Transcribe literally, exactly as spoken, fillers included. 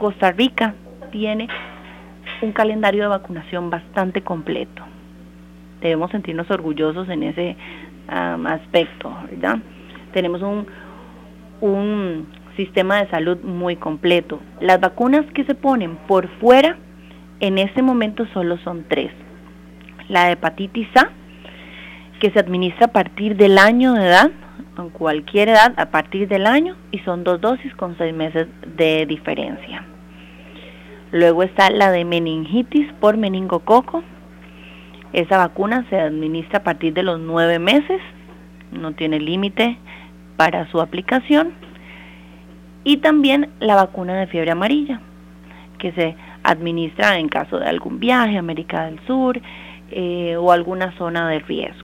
Costa Rica tiene un calendario de vacunación bastante completo. Debemos sentirnos orgullosos en ese um, aspecto, ¿verdad? Tenemos un, un sistema de salud muy completo. Las vacunas que se ponen por fuera, en este momento solo son tres. La de hepatitis A, que se administra a partir del año de edad, en cualquier edad a partir del año, y son dos dosis con seis meses de diferencia. Luego está la de meningitis por meningococo. Esa vacuna se administra a partir de los nueve meses, no tiene límite para su aplicación. Y también la vacuna de fiebre amarilla, que se administra en caso de algún viaje a América del Sur eh, o alguna zona de riesgo.